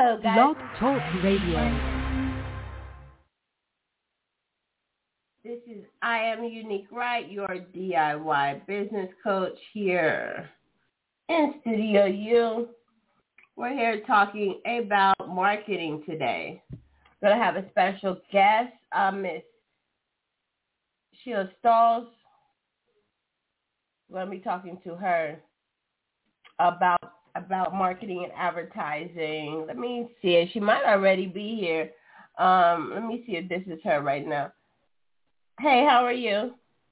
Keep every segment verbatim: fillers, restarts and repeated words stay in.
Hello, guys. Blog Talk Radio. This is I Am Unique Wright, your D I Y business coach here in Studio U. We're here talking about marketing today. Going to have a special guest, uh, Miss Sheila Stalls. We're going to be talking to her about about marketing and advertising. Let me see. She might already be here. Um, let me see if this is her right now. Hey, how are you?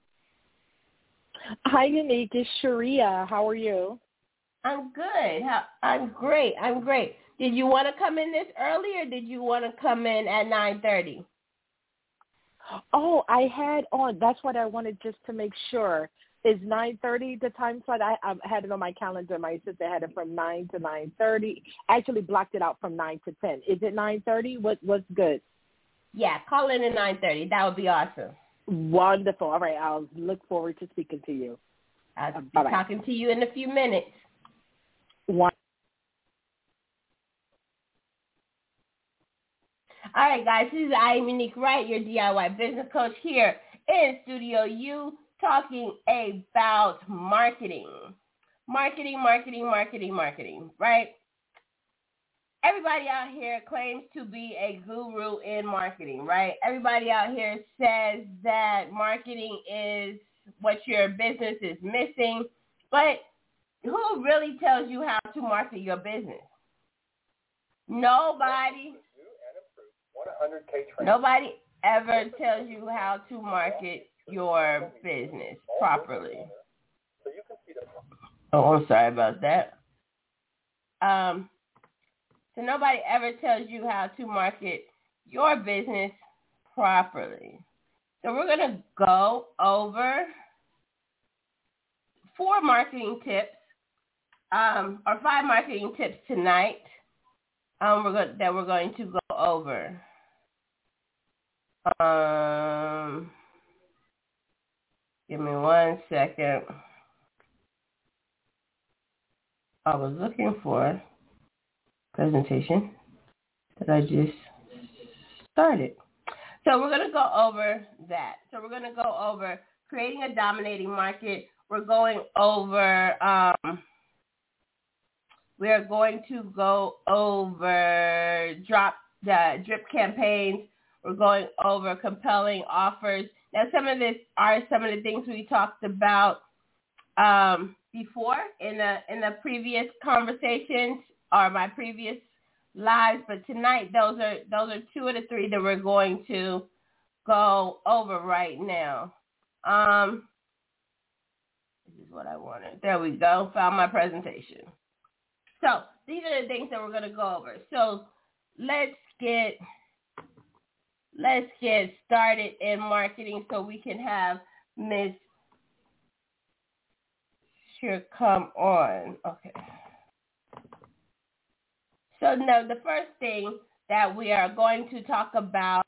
Hi, Unique. It's Sharia. How are you? I'm good. How, I'm great. I'm great. Did you want to come in this early, or did you want to come in at nine thirty? Oh, I had on. That's what I wanted, just to make sure. Is nine thirty the time slot? I, I had it on my calendar. My sister had it from nine to nine thirty. Actually blocked it out from nine to ten. Is it nine thirty? What, what's good? Yeah, call in at nine thirty. That would be awesome. Wonderful. All right. I'll look forward to speaking to you. I'll be Bye-bye. talking to you in a few minutes. One. All right, guys. This is I Am Unique Wright, your D I Y business coach here in Studio U, talking about marketing. Marketing, marketing, marketing, marketing, right? Everybody out here claims to be a guru in marketing, right? Everybody out here says that marketing is what your business is missing, but who really tells you how to market your business? Nobody. Nobody ever tells you how to market your business properly. Oh, I'm sorry about that. Um, so nobody ever tells you how to market your business properly. So we're going to go over four marketing tips, um, or five marketing tips tonight um, we're go- that we're going to go over. Um, give me one second. I was looking for presentation that I just started. So we're going to go over that. So we're going to go over creating a dominating market. We're going over, um, we are going to go over drop uh, drip campaigns. We're going over compelling offers. Now, some of this are some of the things we talked about um, before in the in the previous conversations or my previous lives, but tonight those are those are two of the three that we're going to go over right now. Um, this is what I wanted. There we go. Found my presentation. So these are the things that we're going to go over. So let's get let's get started in marketing so we can have Miss Sure come on. Okay. So no, the first thing that we are going to talk about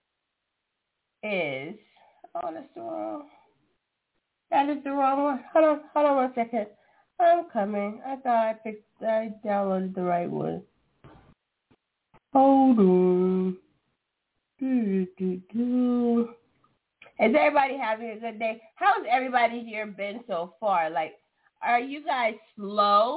is, oh, that's the wrong, that is the wrong one. Hold on, hold on one second. I'm coming. I thought I picked, I downloaded the right one. Hold on. Do, do, do. Is everybody having a good day? How's everybody's year been so far? Like, are you guys slow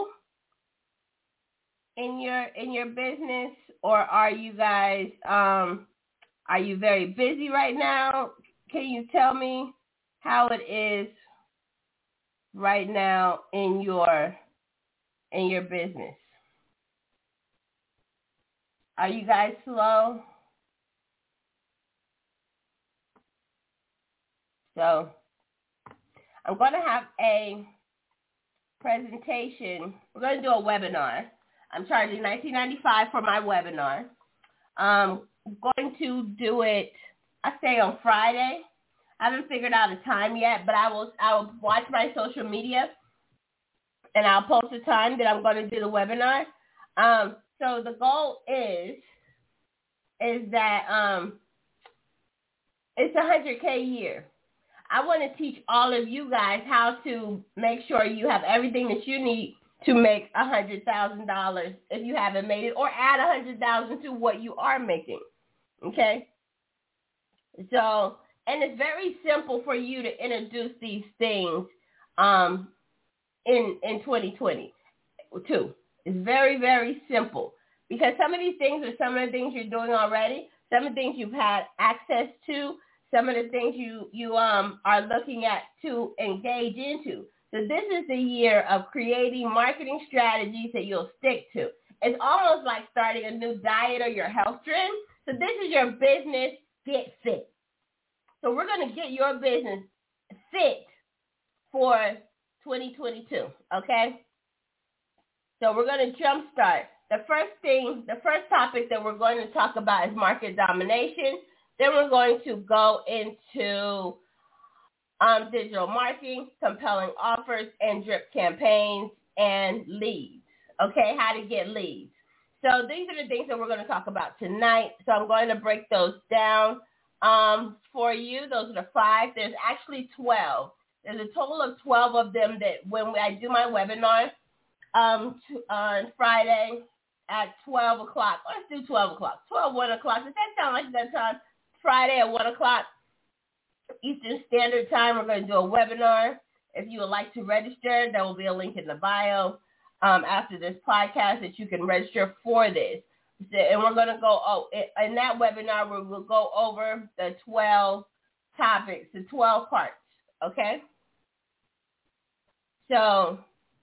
in your in your business, or are you guys um are you very busy right now? Can you tell me how it is right now in your in your business? Are you guys slow? So I'm going to have a presentation. We're going to do a webinar. I'm charging nineteen ninety-five for my webinar. Um, I'm going to do it, I say on Friday. I haven't figured out a time yet, but I will I will watch my social media and I'll post a time that I'm going to do the webinar. Um, so the goal is is that um, it's a one hundred K year. I want to teach all of you guys how to make sure you have everything that you need to make one hundred thousand dollars if you haven't made it, or add one hundred thousand dollars to what you are making, okay? So, and it's very simple for you to introduce these things um, in, in twenty twenty-two. It's very, very simple because some of these things are some of the things you're doing already, some of the things you've had access to, some of the things you, you um, are looking at to engage into. So this is the year of creating marketing strategies that you'll stick to. It's almost like starting a new diet or your health trend. So this is your business get fit. So we're going to get your business fit for twenty twenty-two, okay? So we're going to jumpstart. The first thing, the first topic that we're going to talk about is market domination. Then we're going to go into um, digital marketing, compelling offers, and drip campaigns, and leads. Okay, how to get leads. So these are the things that we're going to talk about tonight. So I'm going to break those down um, for you. Those are the five. There's actually twelve. There's a total of twelve of them that when I do my webinar um, to, on Friday at twelve o'clock. Let's do twelve o'clock. twelve, one o'clock. Does that sound like that time? Friday at one o'clock Eastern Standard Time, we're going to do a webinar. If you would like to register, there will be a link in the bio um, after this podcast that you can register for this. And we're going to go, oh, in that webinar, we will go over the twelve topics, the twelve parts, okay? So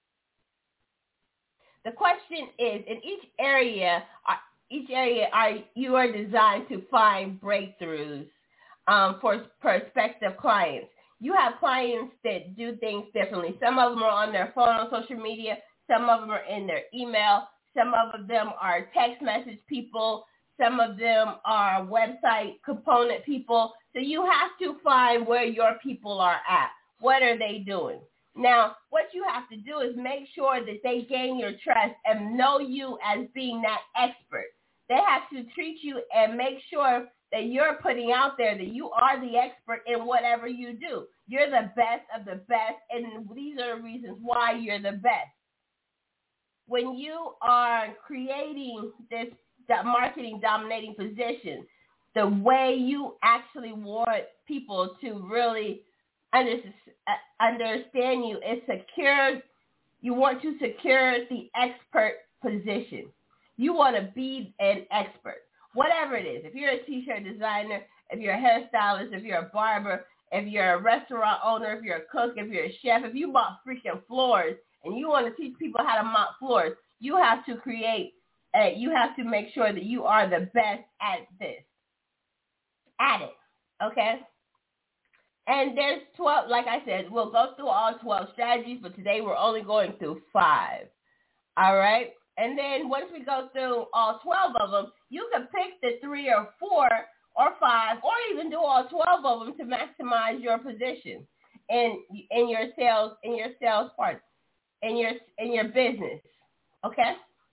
the question is, in each area, each area are, you are designed to find breakthroughs um, for prospective clients. You have clients that do things differently. Some of them are on their phone on social media. Some of them are in their email. Some of them are text message people. Some of them are website component people. So you have to find where your people are at. What are they doing? Now, what you have to do is make sure that they gain your trust and know you as being that expert. They have to treat you and make sure that you're putting out there that you are the expert in whatever you do. You're the best of the best, and these are the reasons why you're the best. When you are creating this marketing dominating position, the way you actually want people to really understand you is secure. You want to secure the expert position. You want to be an expert, whatever it is. If you're a t-shirt designer, if you're a hairstylist, if you're a barber, if you're a restaurant owner, if you're a cook, if you're a chef, if you mop freaking floors and you want to teach people how to mop floors, you have to create, uh, you have to make sure that you are the best at this, at it, okay? And there's twelve, like I said, we'll go through all twelve strategies, but today we're only going through five, all right? And then once we go through all twelve of them, you can pick the three or four or five or even do all twelve of them to maximize your position in in your sales in your sales part, in your in your business, okay?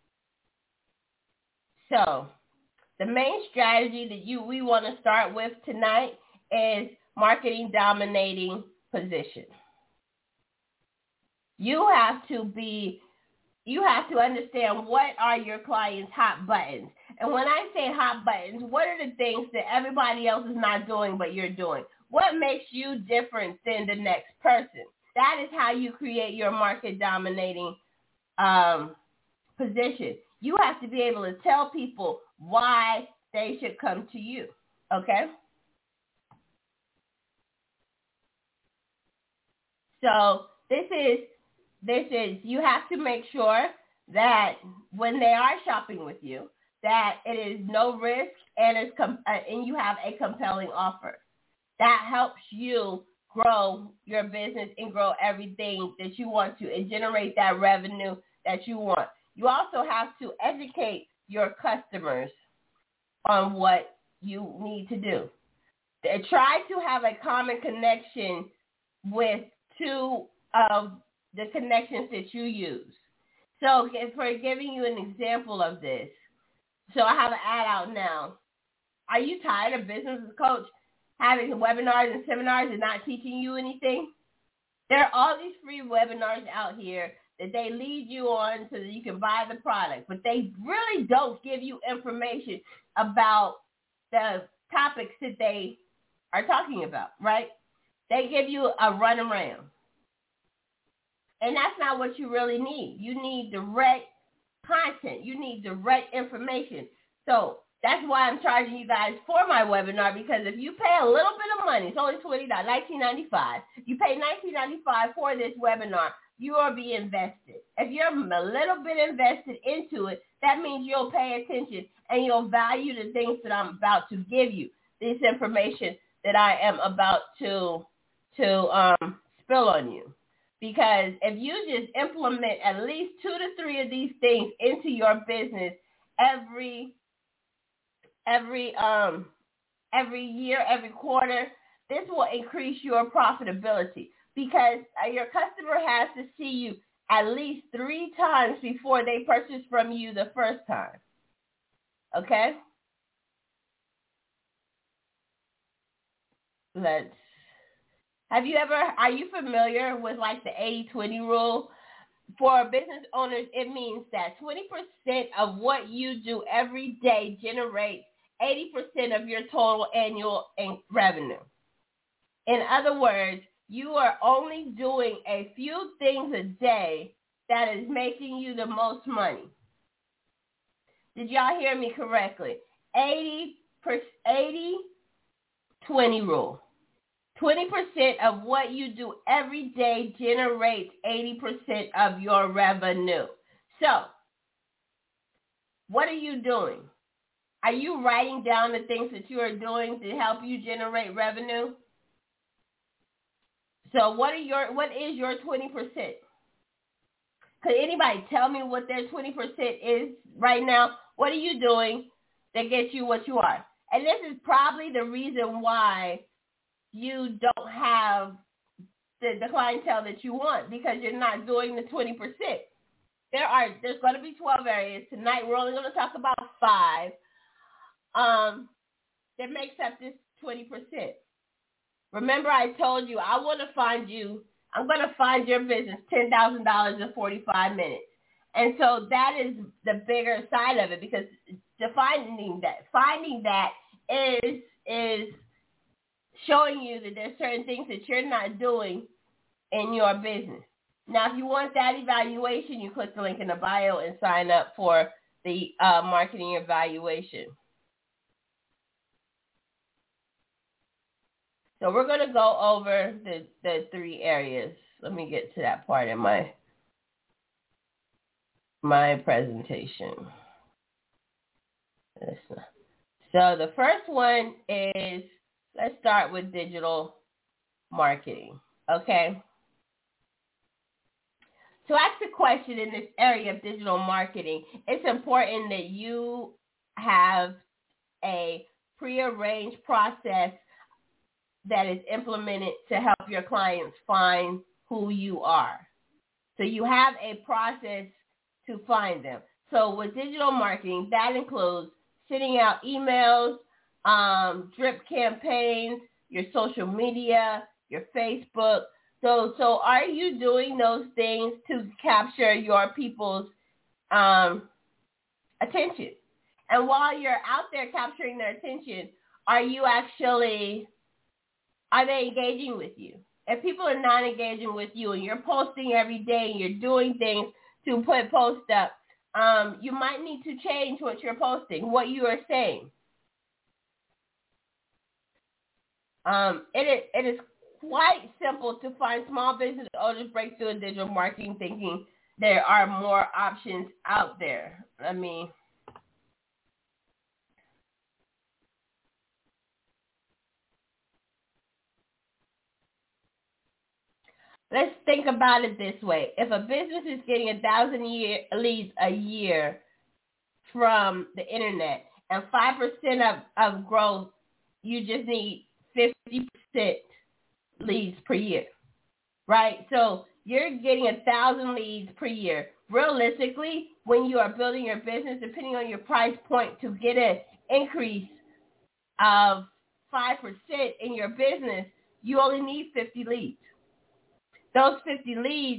So the main strategy that you we want to start with tonight is marketing dominating position. You have to be, you have to understand what are your clients' hot buttons. And when I say hot buttons, what are the things that everybody else is not doing but you're doing? What makes you different than the next person? That is how you create your market dominating um, position. You have to be able to tell people why they should come to you, okay? So this is, this is, you have to make sure that when they are shopping with you, that it is no risk and it's com- uh, and you have a compelling offer. That helps you grow your business and grow everything that you want to and generate that revenue that you want. You also have to educate your customers on what you need to do. Try to have a common connection with two of the connections that you use. So for giving you an example of this, so I have an ad out now. Are you tired of business coach having webinars and seminars and not teaching you anything? There are all these free webinars out here that they lead you on so that you can buy the product, but they really don't give you information about the topics that they are talking about, right? They give you a run around. And that's not what you really need. You need direct content. You need direct information. So that's why I'm charging you guys for my webinar, because if you pay a little bit of money, it's only twenty dollars, nineteen ninety-five. You pay nineteen ninety-five for this webinar, you will be invested. If you're a little bit invested into it, that means you'll pay attention and you'll value the things that I'm about to give you, this information that I am about to to um, spill on you. Because if you just implement at least two to three of these things into your business every every um every year, every quarter, this will increase your profitability, because uh, your customer has to see you at least three times before they purchase from you the first time. Okay? Let's Have you ever, are you familiar with like the eighty twenty rule? For business owners, it means that twenty percent of what you do every day generates eighty percent of your total annual revenue. In other words, you are only doing a few things a day that is making you the most money. Did y'all hear me correctly? eighty twenty rule. twenty percent of what you do every day generates eighty percent of your revenue. So, what are you doing? Are you writing down the things that you are doing to help you generate revenue? So, what are your what is your twenty percent? Could anybody tell me what their twenty percent is right now? What are you doing that gets you what you are? And this is probably the reason why you don't have the, the clientele that you want, because you're not doing the twenty percent. There are, there's going to be twelve areas. Tonight we're only going to talk about five um, that makes up this twenty percent. Remember, I told you I want to find you, I'm going to find your business ten thousand dollars in forty-five minutes. And so that is the bigger side of it, because defining that, finding that is is showing you that there's certain things that you're not doing in your business. Now, if you want that evaluation, you click the link in the bio and sign up for the uh, marketing evaluation. So we're going to go over the, the three areas. Let me get to that part in my, my presentation. So the first one is, let's start with digital marketing, okay? To ask a question in this area of digital marketing, it's important that you have a prearranged process that is implemented to help your clients find who you are. So you have a process to find them. So with digital marketing, that includes sending out emails, um, drip campaigns, your social media, your Facebook. So, so are you doing those things to capture your people's um, attention? And while you're out there capturing their attention, are you actually, are they engaging with you? If people are not engaging with you and you're posting every day and you're doing things to put posts up, um, you might need to change what you're posting, what you are saying. Um, it is, it is quite simple to find small business owners break through in digital marketing, thinking there are more options out there. I mean, let's think about it this way. If a business is getting a thousand year, leads a year from the internet and five percent of, of growth, you just need fifty percent leads per year, right? So you're getting a thousand leads per year. Realistically, when you are building your business, depending on your price point, to get an increase of five percent in your business, you only need fifty leads. Those fifty leads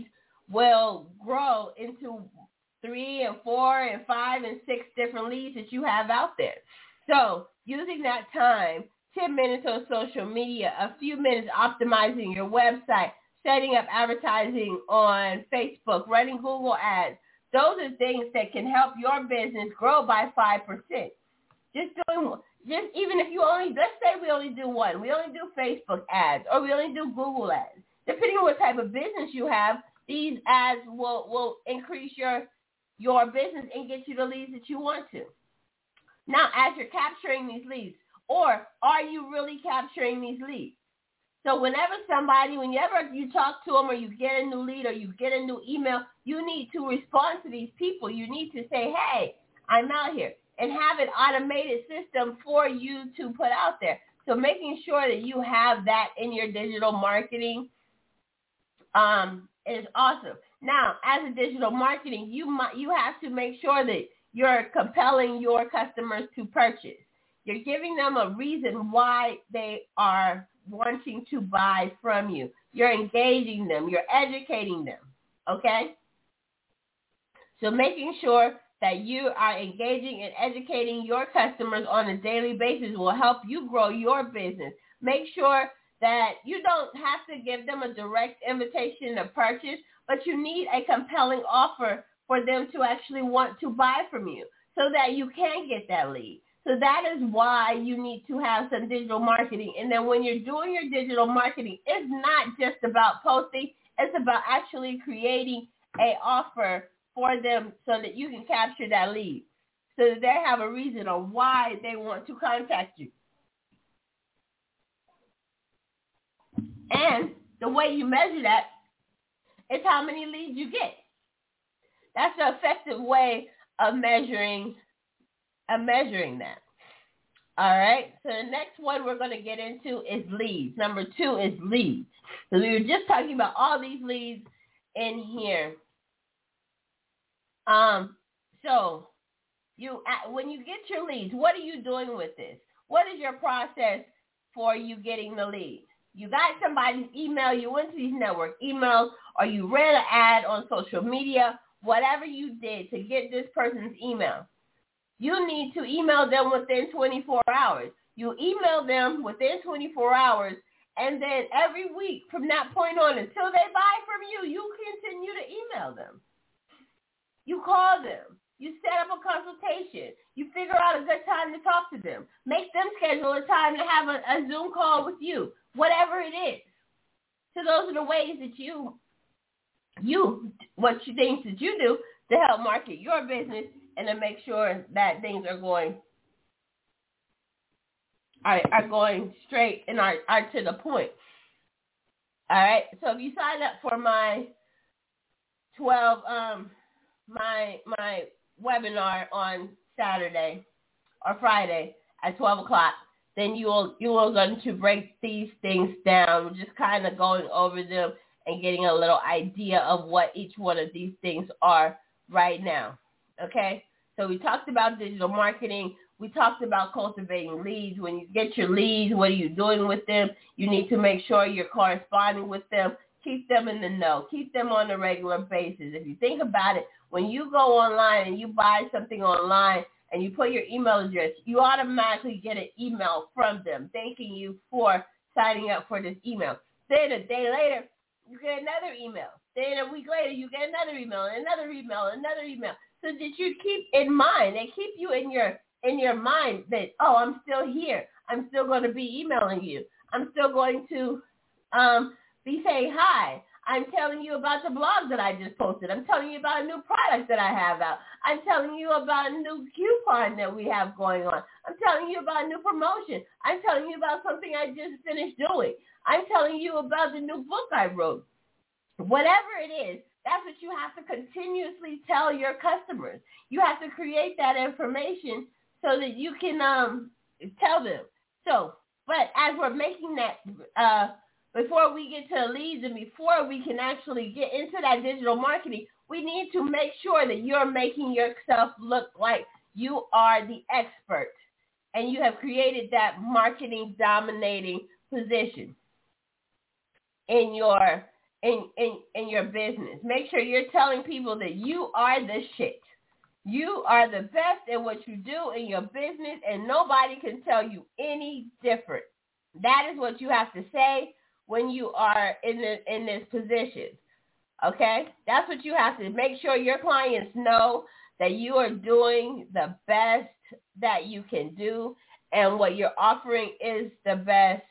will grow into three and four and five and six different leads that you have out there. So using that time, ten minutes on social media, a few minutes optimizing your website, setting up advertising on Facebook, running Google ads, those are things that can help your business grow by five percent. Just doing, just even if you only, let's say we only do one, we only do Facebook ads or we only do Google ads. Depending on what type of business you have, these ads will, will increase your your business and get you the leads that you want to. Now, as you're capturing these leads, or are you really capturing these leads? So whenever somebody, whenever you talk to them or you get a new lead or you get a new email, you need to respond to these people. You need to say, hey, I'm out here, and have an automated system for you to put out there. So making sure that you have that in your digital marketing um, is awesome. Now, as a digital marketing, you might, you have to make sure that you're compelling your customers to purchase. You're giving them a reason why they are wanting to buy from you. You're engaging them. You're educating them, okay? So making sure that you are engaging and educating your customers on a daily basis will help you grow your business. Make sure that you don't have to give them a direct invitation to purchase, but you need a compelling offer for them to actually want to buy from you so that you can get that lead. So that is why you need to have some digital marketing. And then when you're doing your digital marketing, it's not just about posting. It's about actually creating an offer for them so that you can capture that lead, so that they have a reason on why they want to contact you. And the way you measure that is how many leads you get. That's the effective way of measuring, of measuring that. All right. So the next one we're going to get into is leads. Number two is leads. So we were just talking about all these leads in here. Um. So you, when you get your leads, what are you doing with this? What is your process for you getting the leads? You got somebody's email, you went to these network emails, or you ran an ad on social media, whatever you did to get this person's email. You need to email them within twenty-four hours. You email them within twenty-four hours, and then every week from that point on until they buy from you, you continue to email them. You call them. You set up a consultation. You figure out a good time to talk to them. Make them schedule a time to have a, a Zoom call with you, whatever it is. So those are the ways that you, you, what you things that you do to help market your business and to make sure that things are going, are, are going straight and are, are to the point. All right. So if you sign up for my twelve, um, my my webinar on Saturday or Friday at twelve o'clock, then you will you are going to break these things down, just kind of going over them and getting a little idea of what each one of these things are right now. Okay? So we talked about digital marketing. We talked about cultivating leads. When you get your leads, what are you doing with them? You need to make sure you're corresponding with them. Keep them in the know. Keep them on a regular basis. If you think about it, when you go online and you buy something online and you put your email address, you automatically get an email from them thanking you for signing up for this email. Then a day later, you get another email. Then a week later, you get another email, another email, another email. So that you keep in mind, they keep you in your in your mind that, oh, I'm still here. I'm still going to be emailing you. I'm still going to um, be saying hi. I'm telling you about the blog that I just posted. I'm telling you about a new product that I have out. I'm telling you about a new coupon that we have going on. I'm telling you about a new promotion. I'm telling you about something I just finished doing. I'm telling you about the new book I wrote. Whatever it is, that's what you have to continuously tell your customers. You have to create that information so that you can um, tell them. So, but as we're making that, uh, before we get to leads and before we can actually get into that digital marketing, we need to make sure that you're making yourself look like you are the expert and you have created that marketing dominating position in your in, in, in your business. Make sure you're telling people that you are the shit. You are the best at what you do in your business, and nobody can tell you any different. That is what you have to say when you are in this, in this position. Okay? That's what you have to make sure your clients know, that you are doing the best that you can do, and what you're offering is the best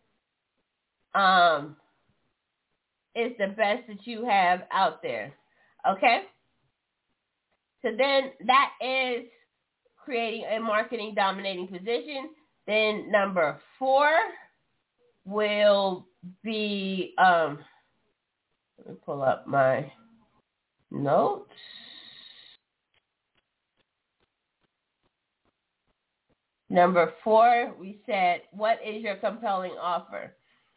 um is the best that you have out there. Okay? So then that is creating a marketing dominating position. Then number four will be, um, let me pull up my notes. Number four, we said, what is your compelling offer?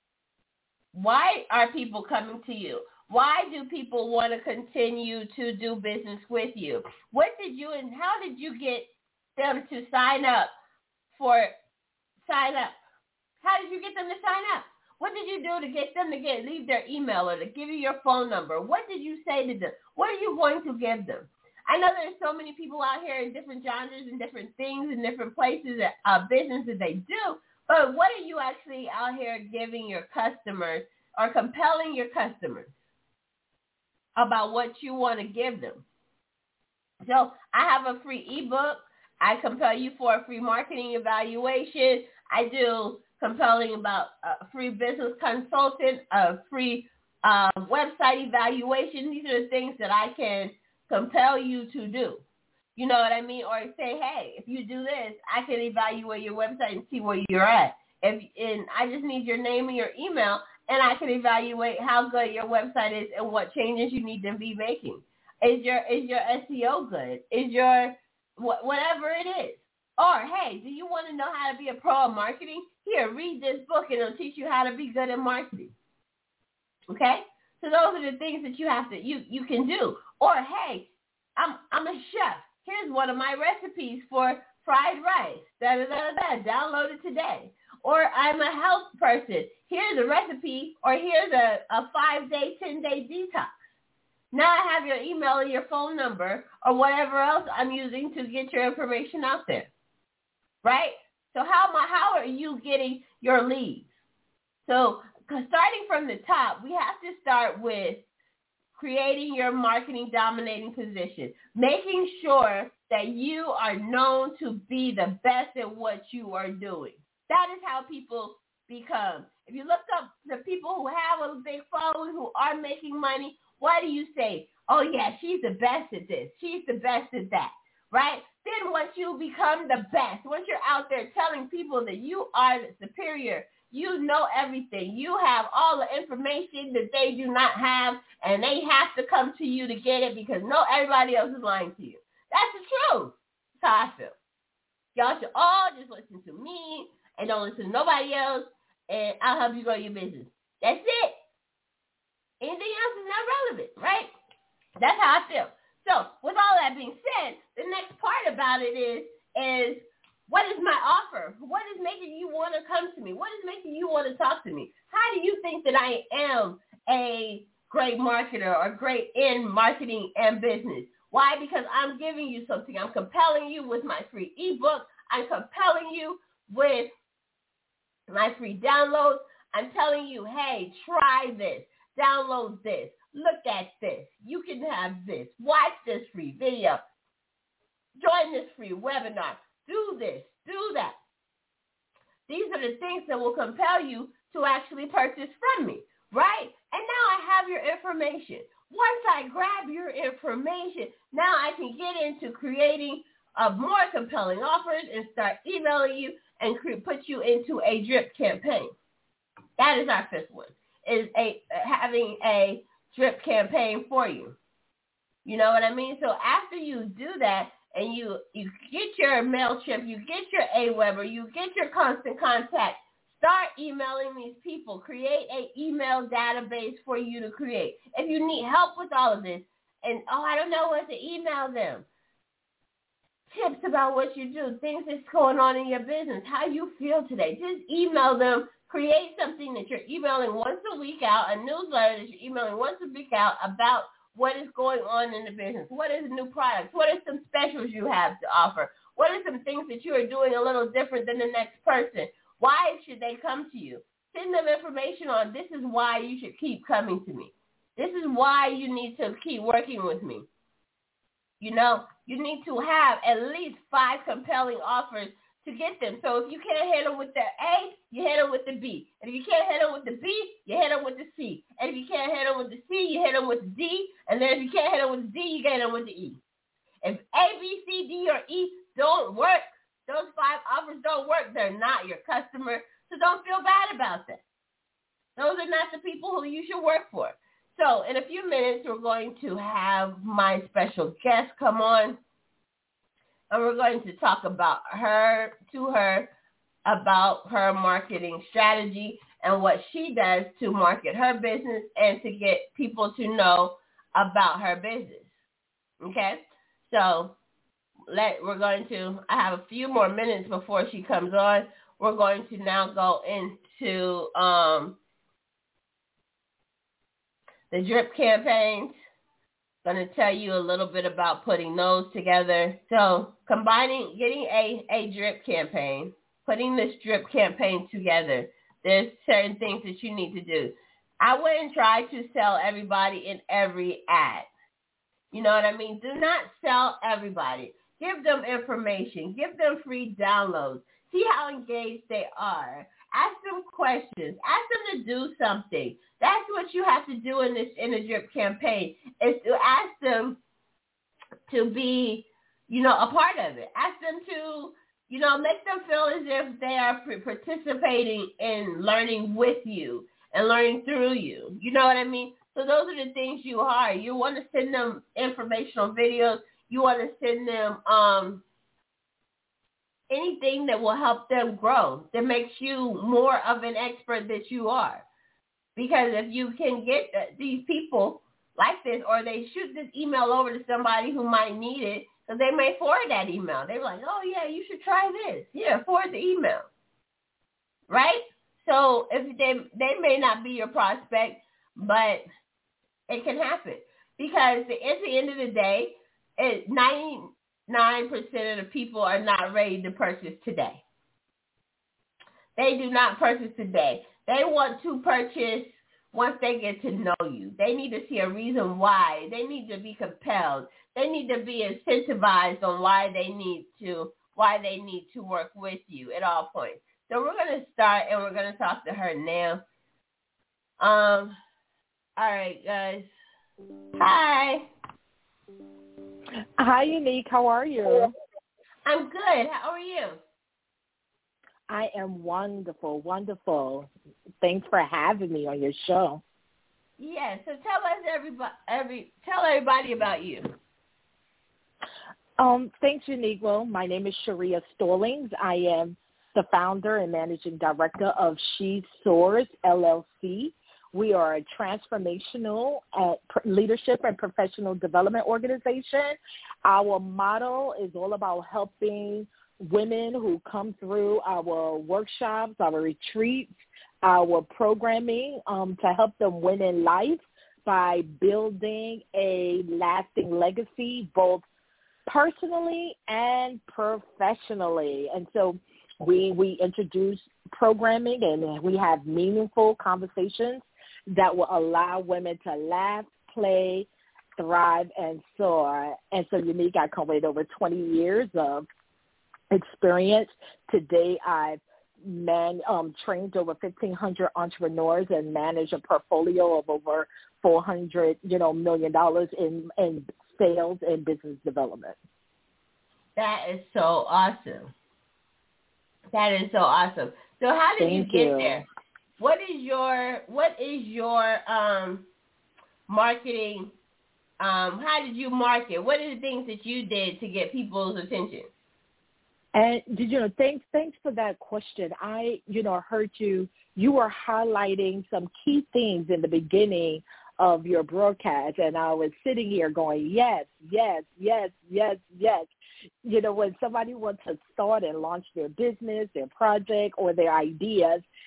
Why are people coming to you? Why do people want to continue to do business with you? What did you and how did you get them to sign up for sign up? How did you get them to sign up? What did you do to get them to get leave their email or to give you your phone number? What did you say to them? What are you going to give them? I know there's so many people out here in different genres and different things and different places, uh, business that they do, but what are you actually out here giving your customers or compelling your customers about what you want to give them? So I have a free ebook. I compel you for a free marketing evaluation. I do compelling about a free business consultant, a free uh, website evaluation. These are the things that I can compel you to do. You know what I mean? Or say, hey, if you do this, I can evaluate your website and see where you're at. If and I just need your name and your email, and I can evaluate how good your website is and what changes you need to be making. Is your is your S E O good? Is your wh- whatever it is? Or, hey, do you want to know how to be a pro in marketing? Here, read this book, and it'll teach you how to be good in marketing. Okay? So those are the things that you have to you you can do. Or, hey, I'm I'm a chef. Here's one of my recipes for fried rice. Da da da da. Download it today. Or I'm a health person. Here's a recipe, or here's a, a five-day, ten-day detox. Now I have your email or your phone number or whatever else I'm using to get your information out there, right? So how am I, how are you getting your leads? So starting from the top, we have to start with creating your marketing dominating position, making sure that you are known to be the best at what you are doing. That is how people become. If you look up the people who have a big following, who are making money, why do you say, oh, yeah, she's the best at this. She's the best at that, right? Then once you become the best, once you're out there telling people that you are the superior, you know everything, you have all the information that they do not have, and they have to come to you to get it because no, everybody else is lying to you. That's the truth. That's how I feel. Y'all should all just listen to me and don't listen to nobody else, and I'll help you grow your business. That's it. Anything else is not relevant, right? That's how I feel. So with all that being said, the next part about it is, is what is my offer? What is making you want to come to me? What is making you want to talk to me? How do you think that I am a great marketer or great in marketing and business? Why? Because I'm giving you something. I'm compelling you with my free ebook. I'm compelling you with my free downloads. I'm telling you, hey, try this. Download this. Look at this. You can have this. Watch this free video. Join this free webinar. Do this. Do that. These are the things that will compel you to actually purchase from me, right? And now I have your information. Once I grab your information, now I can get into creating uh, more compelling offers and start emailing you and cre- put you into a drip campaign. That is our fifth one, is a having a drip campaign for you. You know what I mean? So after you do that and you, you get your MailChimp, you get your Aweber, you get your Constant Contact, start emailing these people. Create an email database for you to create. If you need help with all of this, and, oh, I don't know what to email them, tips about what you do, things that's going on in your business, how you feel today, just email them, Create something that you're emailing once a week out, a newsletter that you're emailing once a week out about what is going on in the business. What is new products? What are some specials you have to offer? What are some things that you are doing a little different than the next person? Why should they come to you? Send them information on this is why you should keep coming to me. This is why you need to keep working with me. You know, you need to have at least five compelling offers to get them. So if you can't hit them with the A, you hit them with the B. And if you can't hit them with the B, you hit them with the C. And if you can't hit them with the C, you hit them with the D. And then if you can't hit them with the D, you hit them with the E. If A, B, C, D, or E don't work, those five offers don't work, they're not your customer. So don't feel bad about that. Those are not the people who you should work for. So in a few minutes, we're going to have my special guest come on, and we're going to talk about her, to her, about her marketing strategy and what she does to market her business and to get people to know about her business. Okay? So let we're going to, I have a few more minutes before she comes on. We're going to now go into um, the drip campaigns. I'm going to tell you a little bit about putting those together. So combining, getting a, a drip campaign, putting this drip campaign together, there's certain things that you need to do. I wouldn't try to sell everybody in every ad. You know what I mean? Do not sell everybody. Give them information. Give them free downloads. See how engaged they are. Ask them questions. Ask them to do something. That's what you have to do in this in the drip campaign, is to ask them to be, you know, a part of it. Ask them to, you know, make them feel as if they are participating in learning with you and learning through you. You know what I mean? So those are the things you are. You want to send them informational videos. You want to send them um, anything that will help them grow, that makes you more of an expert that you are. Because if you can get these people like this, or they shoot this email over to somebody who might need it, because they may forward that email. They're like, oh, yeah, you should try this. Here, forward the email. Right? So if they they may not be your prospect, but it can happen. Because at the end of the day, it, ninety-nine percent of the people are not ready to purchase today. They do not purchase today. They want to purchase once they get to know you. They need to see a reason why. They need to be compelled. They need to be incentivized on why they need to why they need to work with you at all points. So we're going to start, and we're going to talk to her now. Um. All right, guys. Hi. Hi, Unique. How are you? I'm good. How are you? I am wonderful, wonderful. Thanks for having me on your show. Yeah, so tell us everybody, every tell everybody about you. Um, thanks, Unique. Well, my name is Sharia Stallings. I am the founder and managing director of She Soars, L L C. We are a transformational uh, leadership and professional development organization. Our model is all about helping women who come through our workshops, our retreats, our programming um, to help them win in life by building a lasting legacy, both personally and professionally. And so we we introduce programming, and we have meaningful conversations that will allow women to laugh, play, thrive, and soar. And so, Unique, I come with over twenty years of experience. Today, I've man, um, trained over fifteen hundred entrepreneurs and managed a portfolio of over four hundred, you know, million dollars in, in sales and business development. That is so awesome. That is so awesome. So how did Thank you get you. there? What is your what is your um, marketing? Um, how did you market? What are the things that you did to get people's attention? And did you know? Thanks, thanks for that question. I, you know, heard you. You were highlighting some key things in the beginning of your broadcast, and I was sitting here going, yes, yes, yes, yes, yes. You know, when somebody wants to start and launch their business, their project, or their ideas,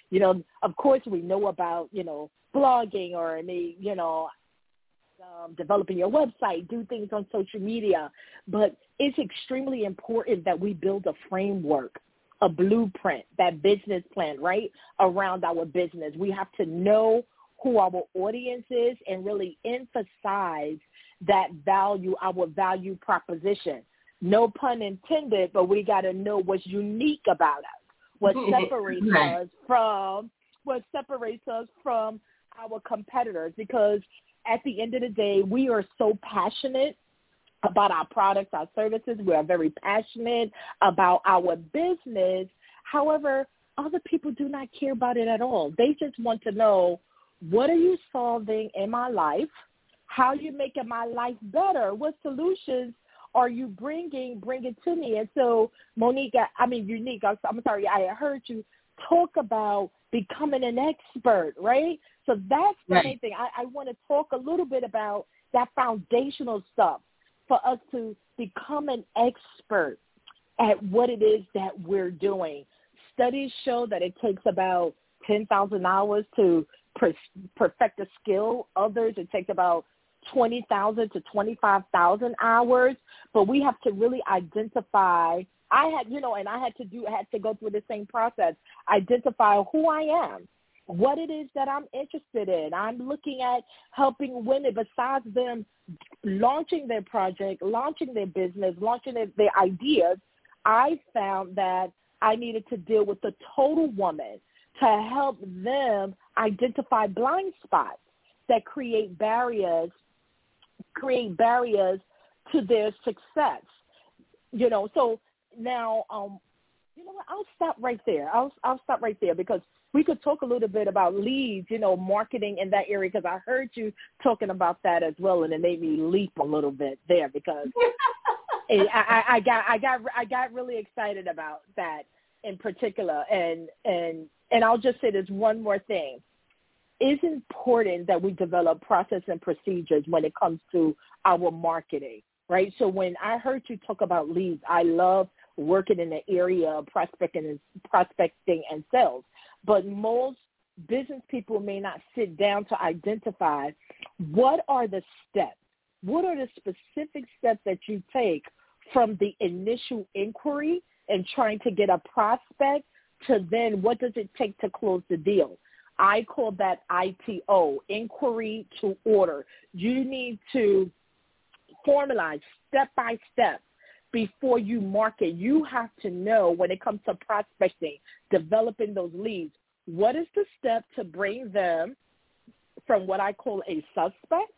You know, of course, we know about, you know, blogging or, maybe, you know, um, developing your website, do things on social media. But it's extremely important that we build a framework, a blueprint, that business plan, right, around our business. We have to know who our audience is and really emphasize that value, our value proposition. No pun intended, but we got to know what's unique about us, what separates right. us from what separates us from our competitors. Because at the end of the day, we are so passionate about our products, our services. We are very passionate about our business. However, other people do not care about it at all. They just want to know, what are you solving in my life? How are you making my life better? What solutions are you bringing, bringing to me? And so, Monique, I mean, Unique, I'm sorry, I heard you talk about becoming an expert, right? So that's the right. main thing. I, I want to talk a little bit about that foundational stuff for us to become an expert at what it is that we're doing. Studies show that it takes about ten thousand hours to per- perfect a skill. Others, it takes about twenty thousand to twenty-five thousand hours. But we have to really identify. I had, you know, and I had to do, had to go through the same process, identify who I am, what it is that I'm interested in. I'm looking at helping women, besides them launching their project, launching their business, launching their, their ideas. I found that I needed to deal with the total woman to help them identify blind spots that create barriers, create barriers to their success. You know, so now, um, you know what, I'll stop right there. I'll I'll stop right there because we could talk a little bit about leads, you know, marketing in that area, because I heard you talking about that as well, and it made me leap a little bit there because it, I, I got I got I got really excited about that in particular. And and and I'll just say this one more thing. It's important that we develop process and procedures when it comes to our marketing, right? So when I heard you talk about leads, I love working in the area of prospecting and prospecting and sales. But most business people may not sit down to identify what are the steps, what are the specific steps that you take from the initial inquiry and trying to get a prospect to then what does it take to close the deal. I call that I T O, inquiry to order. You need to formalize step by step before you market. You have to know when it comes to prospecting, developing those leads, what is the step to bring them from what I call a suspect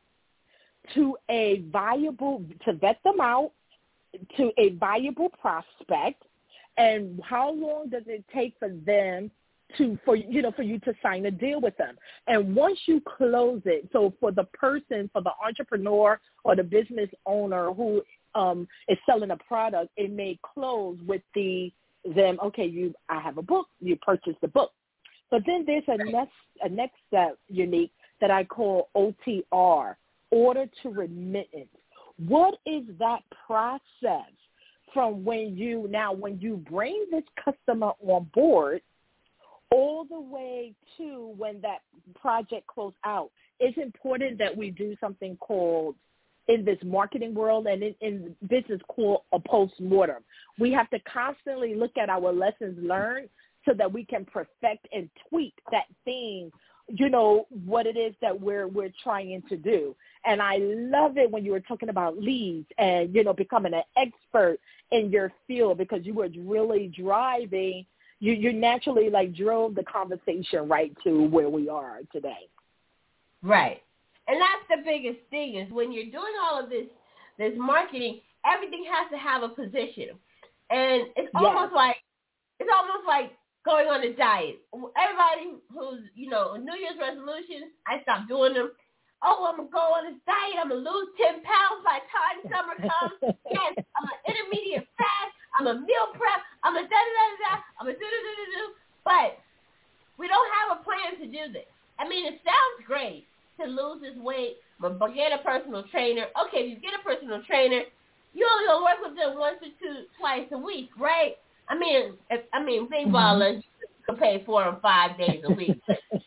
to a viable, to vet them out, to a viable prospect, and how long does it take for them to, for, you know, for you to sign a deal with them. And once you close it, so for the person, for the entrepreneur or the business owner who um, is selling a product, it may close with the, them, okay, you, I have a book, you purchase the book. But then there's a next, a next step, Unique, that I call O T R, order to remittance. What is that process from when you, now when you bring this customer on board all the way to when that project closes out? It's important that we do something called, in this marketing world and in, in business, called a post-mortem. We have to constantly look at our lessons learned so that we can perfect and tweak that thing, you know, what it is that we're we're trying to do. And I love it when you were talking about leads and, you know, becoming an expert in your field, because you were really driving, you, you naturally, like, drove the conversation right to where we are today. Right. And that's the biggest thing is when you're doing all of this, this marketing, everything has to have a position. And it's Yes. almost like, it's almost like going on a diet. Everybody who's, you know, New Year's resolutions, I stopped doing them. Oh, I'm going to go on this diet. I'm going to lose ten pounds by the time summer comes. Yes, I'm an intermediate fast. I'm a meal prep. I'm a da-da-da-da-da. I'm a do-do-do-do-do. But we don't have a plan to do this. I mean, it sounds great to lose this weight, but get a personal trainer. Okay, if you get a personal trainer, you only going to work with them once or two, twice a week, right? I mean, if, I mean, big baller, mm-hmm. could pay for them five days a week.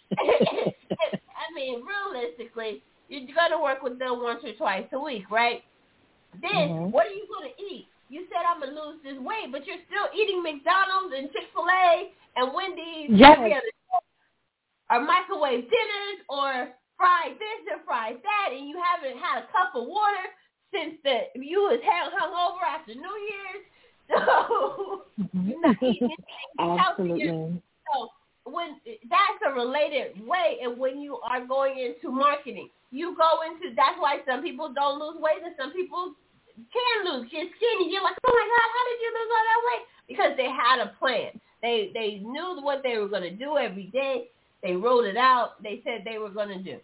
I mean, realistically, you're going to work with them once or twice a week, right? Then, mm-hmm. what are you going to eat? You said I'm going to lose this weight, but you're still eating McDonald's and Chick-fil-A and Wendy's yes. every other day, or microwave dinners, or fried this and fried that, and you haven't had a cup of water since the you was hung over after New Year's. So you're not eating anything healthier. So when that's a related way, and when you are going into marketing, you go into that's why some people don't lose weight and some people can lose, get skinny. You're like, oh my God, how did you lose all that weight? Because they had a plan. They they knew what they were going to do every day. They wrote it out. They said they were going to do.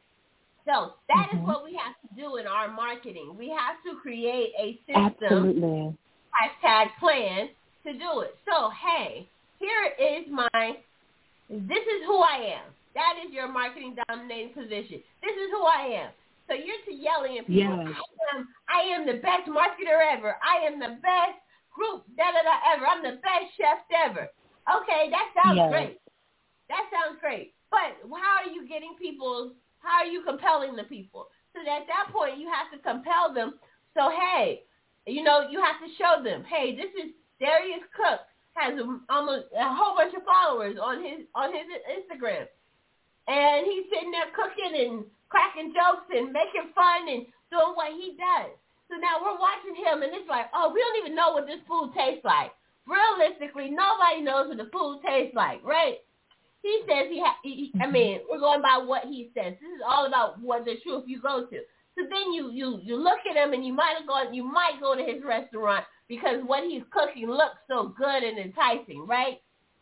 So that mm-hmm. is what we have to do in our marketing. We have to create a system, Absolutely. hashtag plan, to do it. So, hey, here is my, this is who I am. That is your marketing dominating position. This is who I am. So you're to yelling at people, yes. I, am, I am the best marketer ever. I am the best group da-da-da ever. I'm the best chef ever. Okay, that sounds yes. great. That sounds great. But how are you getting people, how are you compelling the people? So that at that point, you have to compel them. So, hey, you know, you have to show them, hey, this is Darius Cook has a, almost a whole bunch of followers on his on his Instagram. And he's sitting there cooking and cracking jokes and making fun and doing what he does. So now we're watching him, and it's like, oh, we don't even know what this food tastes like. Realistically, nobody knows what the food tastes like, right? He says he, ha- he I mean, we're going by what he says. This is all about what the truth you go to. So then you, you, you look at him, and you might have gone, you might go to his restaurant because what he's cooking looks so good and enticing, right?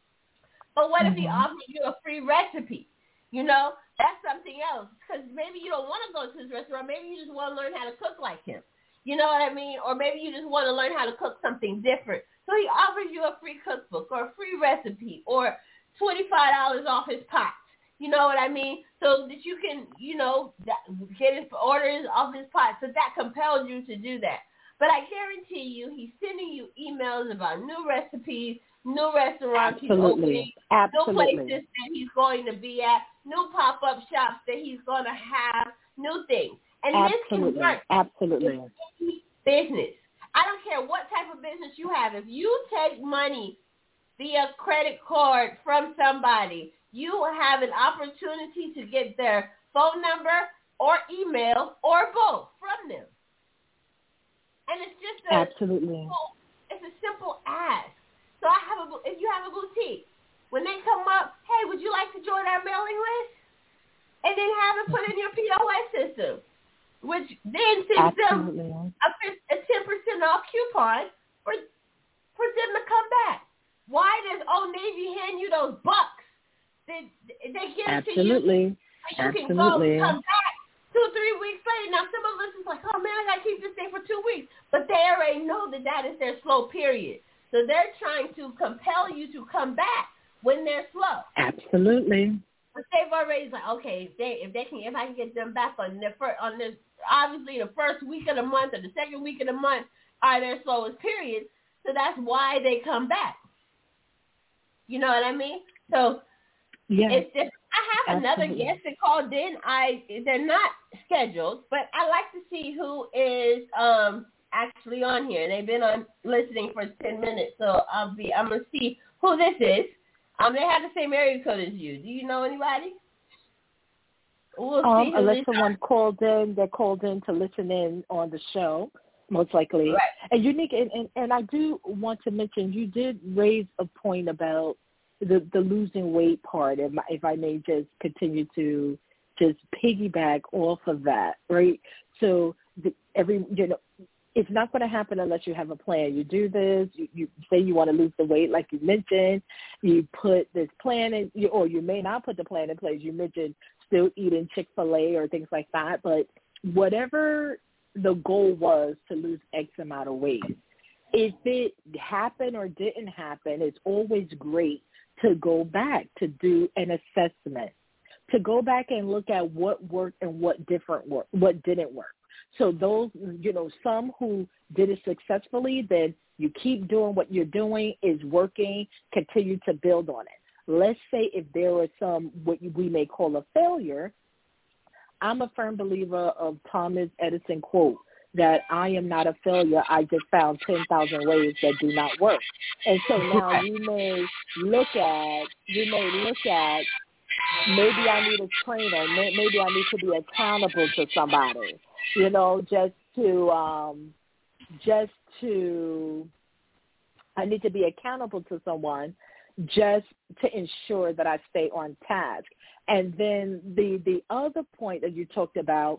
But what mm-hmm. if he offers you a free recipe? You know, that's something else, because maybe you don't want to go to his restaurant. Maybe you just want to learn how to cook like him. You know what I mean? Or maybe you just want to learn how to cook something different. So he offers you a free cookbook or a free recipe or twenty-five dollars off his pots. You know what I mean? So that you can, you know, get his orders off his pots. So that compels you to do that. But I guarantee you, he's sending you emails about new recipes, new restaurants Absolutely. he's opening, Absolutely. new places that he's going to be at, new pop-up shops that he's going to have, new things. And Absolutely. this can work Absolutely. in any business. I don't care what type of business you have. If you take money via credit card from somebody, you have an opportunity to get their phone number or email or both from them. And it's just a Absolutely. Simple, it's a simple ask. So I have a, if you have a boutique, when they come up, hey, would you like to join our mailing list? And then have it put in your P O S system, which then sends Absolutely. them a, a ten percent off coupon for, for them to come back. Why does Old Navy hand you those bucks? They, they give it Absolutely. to you. You Absolutely. can go and come back two, three weeks later. Now, some of us is like, oh, man, I got to keep this thing for two weeks. But they already know that that is their slow period. So they're trying to compel you to come back when they're slow. Absolutely. But they've already like, okay, if they if they can if I can get them back on their first, on this obviously the first week of the month or the second week of the month are their slowest period. So that's why they come back. You know what I mean? So yeah. it's just, I have another Absolutely. guest that called in. I they're not scheduled, but I like to see who is um actually on here. They've been on listening for ten minutes, so I'll be I'm gonna see who this is. Um, they have the same area code as you. Do you know anybody? We'll um, see unless someone called in, they're called in to listen in on the show, most likely. Right. And unique, and, and, and I do want to mention, you did raise a point about the, the losing weight part, if, if I may just continue to just piggyback off of that, right? So the, every, you know, it's not going to happen unless you have a plan. You do this, you, you say you want to lose the weight like you mentioned, you put this plan in, you, or you may not put the plan in place. You mentioned still eating Chick-fil-A or things like that, but whatever the goal was to lose X amount of weight, if it happened or didn't happen, it's always great to go back to do an assessment, to go back and look at what worked and what different work, what didn't work. So those, you know, some who did it successfully, then you keep doing what you're doing is working, continue to build on it. let's say if there was some what we may call a failure, I'm a firm believer of Thomas Edison quote that I am not a failure. I just found ten thousand ways that do not work. And so now you may look at, you may look at, maybe I need a trainer. Maybe I need to be accountable to somebody, you know, just to, um, just to, I need to be accountable to someone just to ensure that I stay on task. And then the, the other point that you talked about,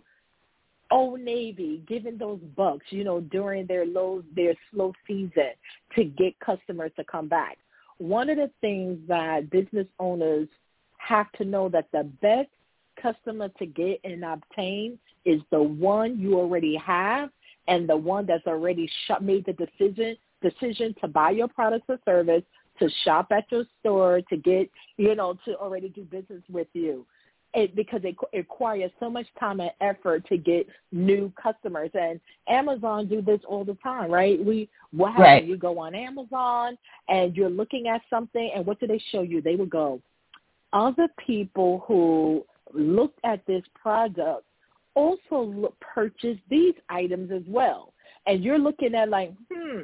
Old Navy giving those bucks, you know, during their low, their slow season to get customers to come back. One of the things that business owners have to know that the best customer to get and obtain is the one you already have and the one that's already sh- made the decision decision to buy your products or service, to shop at your store, to get, you know, to already do business with you. It, because it, it requires so much time and effort to get new customers. And Amazon do this all the time, right? We what happens? Right. You go on Amazon and you're looking at something, and what do they show you? They will go, other people who looked at this product also look, purchase these items as well. And you're looking at like, hmm,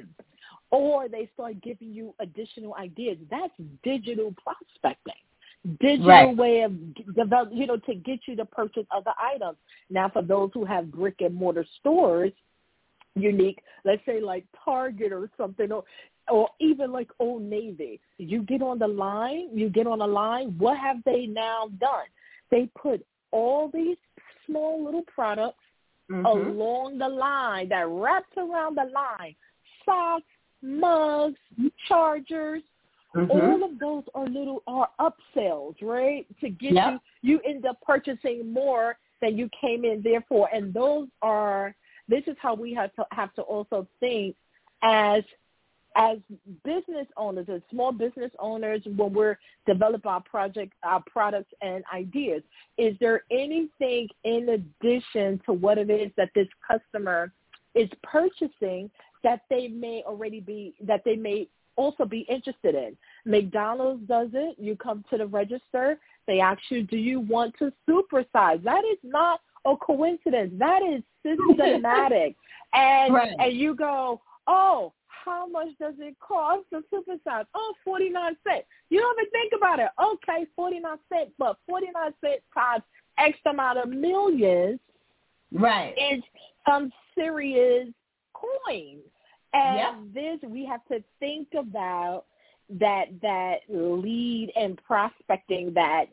or they start giving you additional ideas. That's digital prospecting. Digital right. way of develop, you know, to get you to purchase other items. Now, for those who have brick and mortar stores, unique, let's say like Target or something, or, or even like Old Navy, you get on the line, you get on the line. What have they now done? They put all these small little products mm-hmm. along the line that wraps around the line, socks, mugs, chargers. Mm-hmm. All of those are little are upsells, right? To get yep. you, you end up purchasing more than you came in there for. And those are, this is how we have to have to also think as as business owners, as small business owners, when we're developing our project, our products and ideas. Is there anything in addition to what it is that this customer is purchasing that they may already be, that they may also be interested in? McDonald's does it. You come to the register. They ask you, do you want to supersize? That is not a coincidence. That is systematic. and right. and you go, oh, how much does it cost to supersize? Oh, forty-nine cents. You don't even think about it. Okay, forty-nine cents, but forty-nine cents times X amount of millions right. is some serious coins. And yep. this, we have to think about that that lead and prospecting that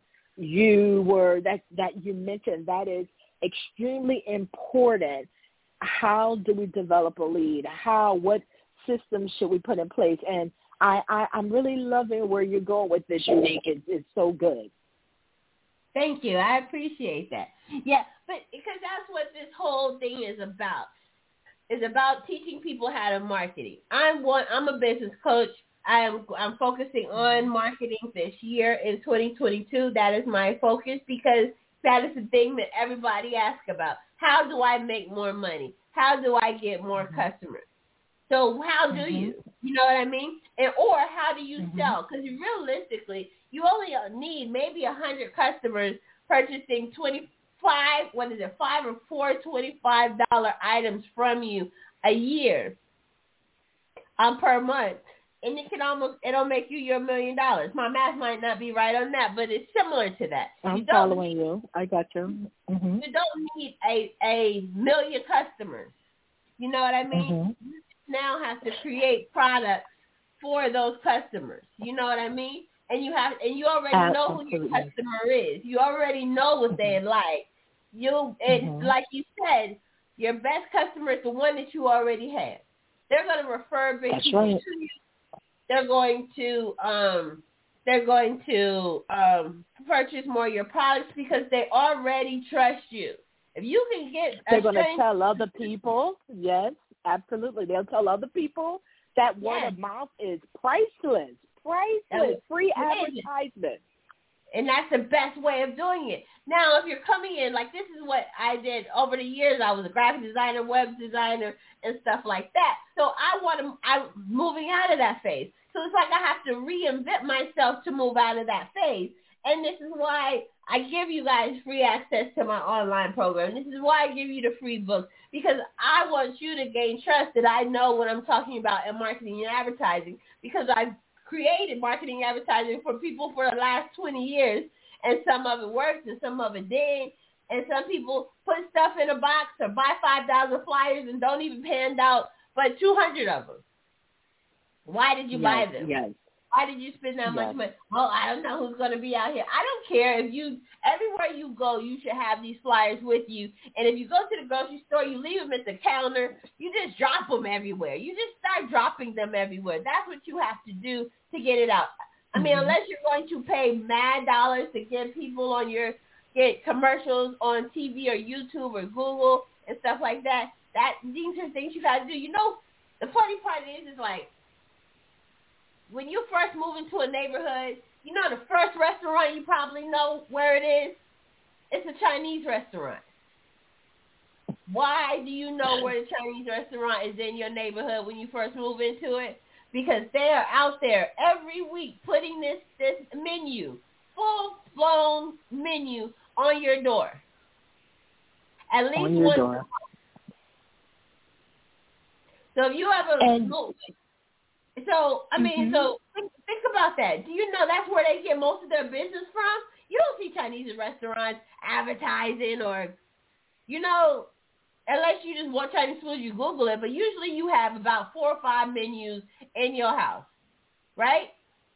you were that that you mentioned. That is extremely important. How do we develop a lead? How what systems should we put in place? And I, I I'm really loving where you're going with this. Unique, it's, it's so good. Thank you. I appreciate that. Yeah, but because that's what this whole thing is about. Is about teaching people how to marketing. I'm one. I'm a business coach. I am. I'm focusing on marketing this year in twenty twenty-two. That is my focus because that is the thing that everybody asks about. How do I make more money? How do I get more mm-hmm. customers? So how do mm-hmm. you? You know what I mean? And or how do you mm-hmm. sell? Because realistically, you only need maybe a hundred customers purchasing twenty. Five, what is it, five or four twenty-five dollar items from you a year um, per month. And it can almost, it'll make you your million dollars. My math might not be right on that, but it's similar to that. I'm you following need, you. I got you. Mm-hmm. You don't need a, a million customers. You know what I mean? Mm-hmm. You now have to create products for those customers. You know what I mean? And you have, and you already know who your customer is. You already know what mm-hmm. they like. You and mm-hmm. like you said, your best customer is the one that you already have. They're going to refer big people right. to you. They're going to, um, they're going to um, purchase more of your products because they already trust you. If you can get, a they're going to tell other people. Yes, absolutely. They'll tell other people that word yes. of mouth is priceless. Priceless, free advertisement. And that's the best way of doing it. Now, if you're coming in, like this is what I did over the years. I was a graphic designer, web designer, and stuff like that. So I want to, I'm moving out of that phase. So So it's like I have to reinvent myself to move out of that phase. And this is why I give you guys free access to my online program. This is why I give you the free book, because I want you to gain trust that I know what I'm talking about in marketing and advertising, because I've created marketing and advertising for people for the last twenty years, and some of it works and some of it didn't. And some people put stuff in a box or buy five thousand flyers and don't even hand out but two hundred of them. Why did you yes, buy them? Yes. Why did you spend that yes. much money? Oh, I don't know who's going to be out here. I don't care. If you, everywhere you go, you should have these flyers with you. And if you go to the grocery store, you leave them at the counter. You just drop them everywhere. You just start dropping them everywhere. That's what you have to do to get it out. I mean, mm-hmm. unless you're going to pay mad dollars to get people on your, get commercials on T V or YouTube or Google and stuff like that, that these are things you got to do. You know, the funny part is, is like, when you first move into a neighborhood, you know the first restaurant you probably know where it is? It's a Chinese restaurant. Why do you know where the Chinese restaurant is in your neighborhood when you first move into it? Because they are out there every week putting this, this menu, full-blown menu, on your door. At least on your one. door. So if you ever and- move... So, I mean, mm-hmm. so think, think about that. Do you know that's where they get most of their business from? You don't see Chinese restaurants advertising or, you know, unless you just want Chinese food, you Google it. But usually you have about four or five menus in your house, right?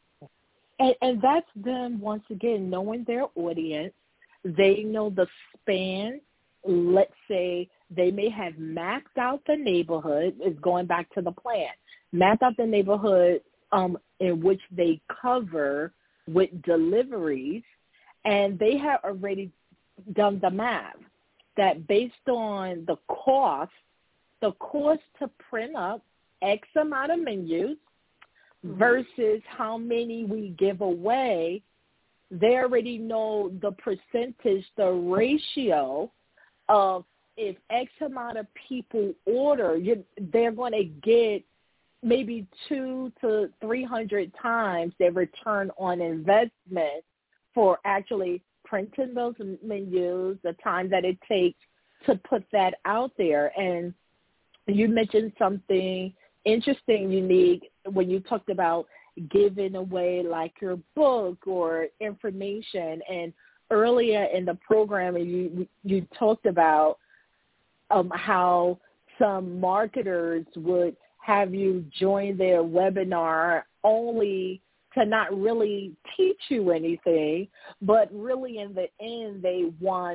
And, and that's them, once again, knowing their audience. They know the span. Let's say they may have mapped out the neighborhood. It's going back to the plan. Map out the neighborhood um, in which they cover with deliveries, and they have already done the math that based on the cost, the cost to print up X amount of menus mm-hmm. versus how many we give away, they already know the percentage, the ratio of if X amount of people order, you, they're going to get maybe two to three hundred times their return on investment for actually printing those menus, the time that it takes to put that out there. And you mentioned something interesting, unique, when you talked about giving away like your book or information. And earlier in the program, you you talked about um, how some marketers would have you join their webinar only to not really teach you anything, but really in the end they want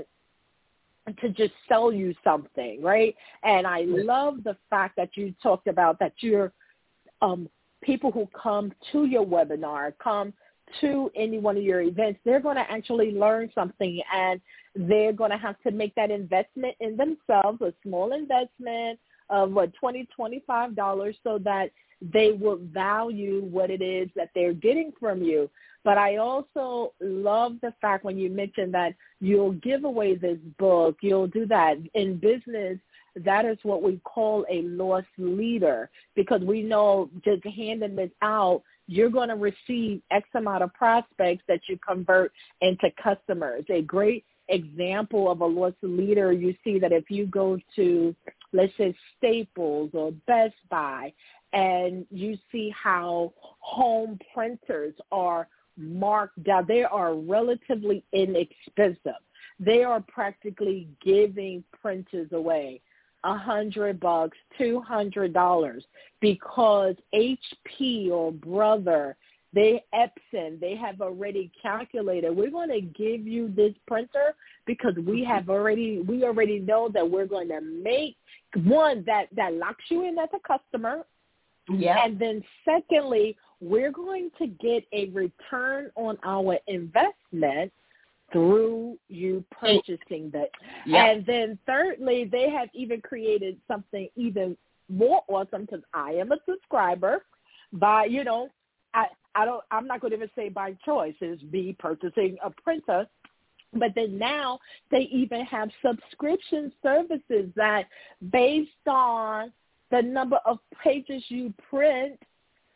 to just sell you something, right? And I love the fact that you talked about that you're um, people who come to your webinar, come to any one of your events, they're going to actually learn something, and they're going to have to make that investment in themselves, a small investment of what, twenty dollars, twenty-five dollars, so that they will value what it is that they're getting from you. But I also love the fact when you mentioned that you'll give away this book, you'll do that. In business, that is what we call a loss leader, because we know just handing this out, you're going to receive X amount of prospects that you convert into customers. A great example of a loss leader, you see that if you go to, let's say, Staples or Best Buy, and you see how home printers are marked down, they are relatively inexpensive. They are practically giving printers away a hundred bucks, two hundred dollars, because H P or Brother, they Epson, they have already calculated, we're going to give you this printer because we have already, we already know that we're going to make one that, that locks you in as a customer. Yeah. And then secondly, we're going to get a return on our investment through you purchasing that. Yep. And then thirdly, they have even created something even more awesome, because I am a subscriber by, you know, I, I don't, I'm not going to even say by choice, is me purchasing a printer. But then now they even have subscription services that based on the number of pages you print,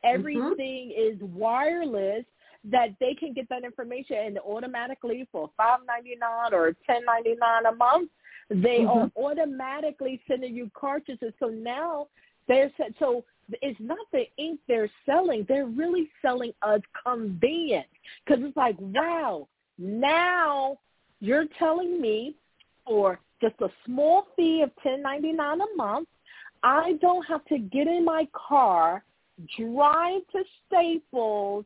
everything mm-hmm. is wireless, that they can get that information and automatically for five ninety-nine or ten ninety-nine a month, they mm-hmm. are automatically sending you cartridges. So now they're so it's not the ink they're selling; they're really selling us convenience. Because it's like, wow, now you're telling me for just a small fee of ten ninety-nine a month, I don't have to get in my car, drive to Staples,